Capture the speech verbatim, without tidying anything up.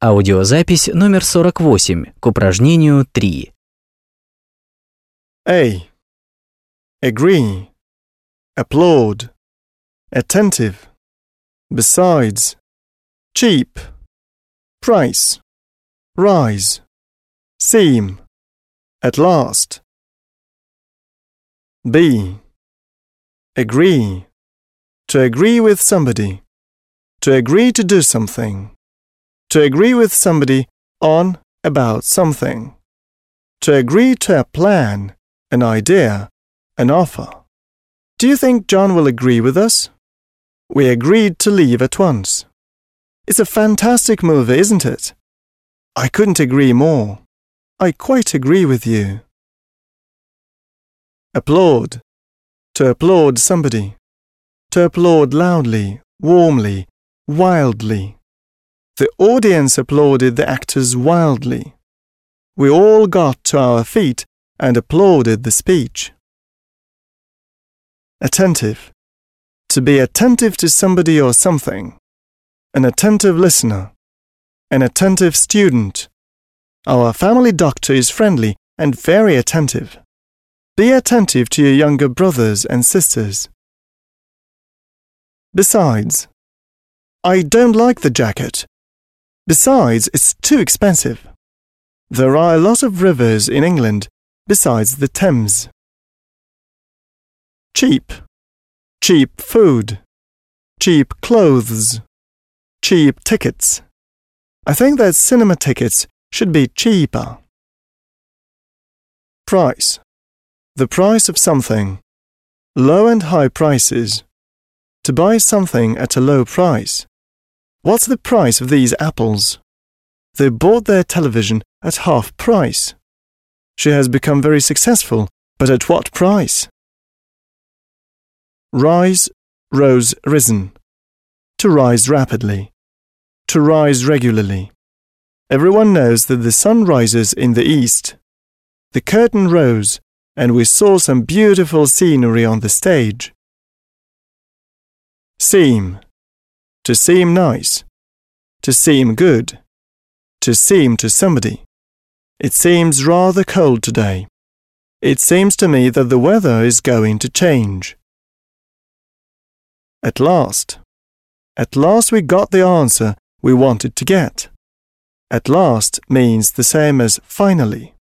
Аудиозапись номер сорок восемь к упражнению три. A. Agree, applaud, attentive, besides, cheap, price, rise, seem, at last. B. Agree, to agree with somebody, to agree to do something, to agree with somebody on, about something, to agree to a plan, an idea, an offer. Do you think John will agree with us? We agreed to leave at once. It's a fantastic movie, isn't it? I couldn't agree more. I quite agree with you. Applaud, to applaud somebody, to applaud loudly, warmly, wildly. The audience applauded the actors wildly. We all got to our feet and applauded the speech. Attentive, to be attentive to somebody or something. An attentive listener, an attentive student. Our family doctor is friendly and very attentive. Be attentive to your younger brothers and sisters. Besides, I don't like the jacket. Besides, it's too expensive. There are a lot of rivers in England besides the Thames. Cheap, cheap food, cheap clothes, cheap tickets. I think that cinema tickets should be cheaper. Price, the price of something. Low and high prices. To buy something at a low price. What's the price of these apples? They bought their television at half price. She has become very successful, but at what price? Rise, rose, risen. To rise rapidly. To rise regularly. Everyone knows that the sun rises in the east. The curtain rose, and we saw some beautiful scenery on the stage. Seem, to seem nice, to seem good, to seem to somebody. It seems rather cold today. It seems to me that the weather is going to change. At last. At last we got the answer we wanted to get. At last means the same as finally.